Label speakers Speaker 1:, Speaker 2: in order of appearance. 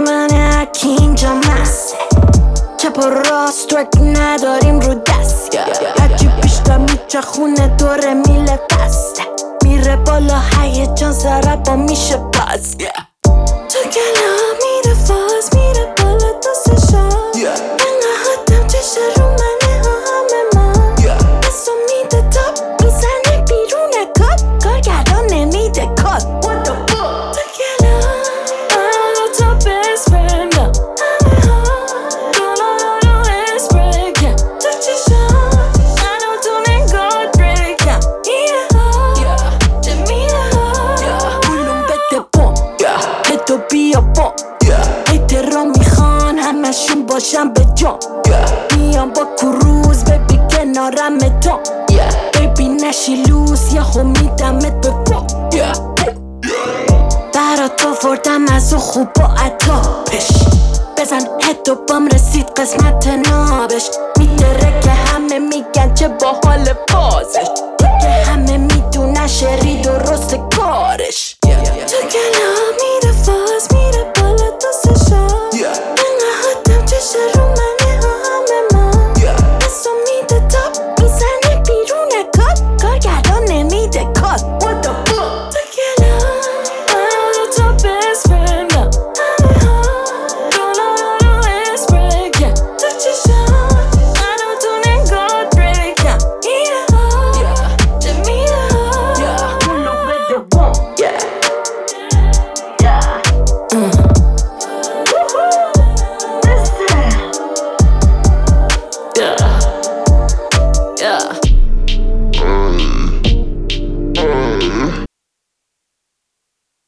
Speaker 1: منه اکی اینجا مسته چپ و راست رک نداریم رو دست هرچی بیشتر میچخونه دوره میله بسته میره بالا هیجان ضربا میشه باز تو کلام میره فاز میره بالا دوستشا انقدر چشه رو منه همه ما بسو میده تاپ میزنه بیرون کات کارگردان نمیده کات تو کلام منو تا بست فرندم همه ها دلارو اسپرکم تو چشم منو تو نگاه بریکم میره ها چه میره ها بولون بده بوم تو بیا با احترام میخوان همشون باشن به جان میام با کروز ببی کنارم تو ببی نشی لوس یهو میدمت به پا برا تو فردم از او خوب با عطابش بزن هدو بام رسید قسمت نابش میدره که همه میگن چه با حال بازش که همه میدونن شری درست کارش تو کلامی